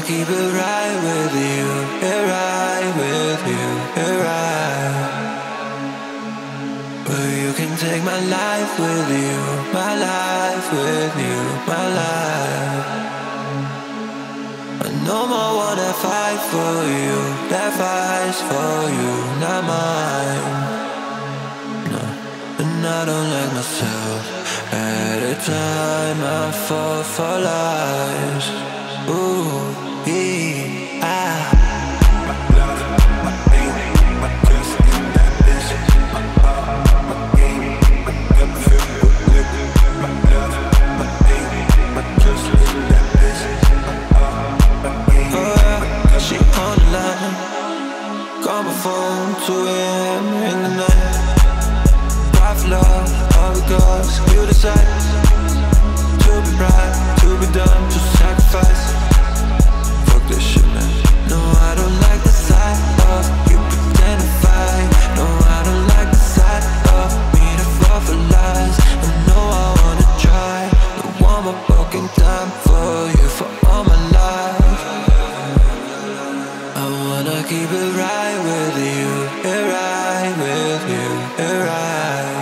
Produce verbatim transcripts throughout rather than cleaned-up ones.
keep it right with you, it right with you, it right. But you can take my life with you, my life with you, my life. I know my one that fight for you, that fights for you, not mine. No, and I don't like myself. At a time I fall for lies. Ooh, yeah, ah. My blood, my pain, my trust in that bitch. My heart, my game, my gut filled with liquor. My blood, my pain, my trust in that bitch. My heart, my game, my gut. She on the line, call my phone, two a.m. in the night. Five love, all because you decide to be right, to be done, to sacrifice. Fuck this shit, man. No, I don't like the sight of you pretending fight. No, I don't like the sight of me to fall for lies. I know I wanna try, don't want my broken time for you for all my life. I wanna keep it right with you, it right with you, it right.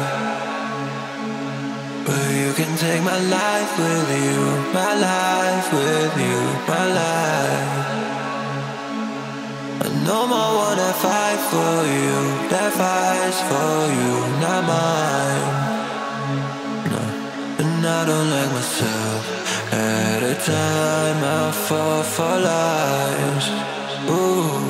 But you can take my life with you, my life with you, my life. I know my one that fight for you, that fights for you, not mine. No, and I don't like myself. At a time I fall for lies. Ooh.